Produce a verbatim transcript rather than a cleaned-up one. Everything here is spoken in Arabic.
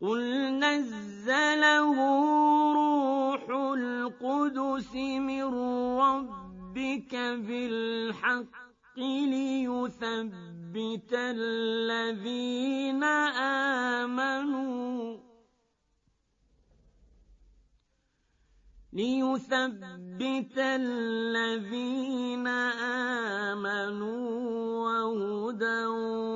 قُلْ نَزَّلَهُ رُوحُ الْقُدُسِ مِن رَّبِّكَ بِالْحَقِّ لِيُثَبِّتَ الَّذِينَ آمَنُوا لِيُثَبِّتَ الَّذِينَ آمَنُوا وَهُدًى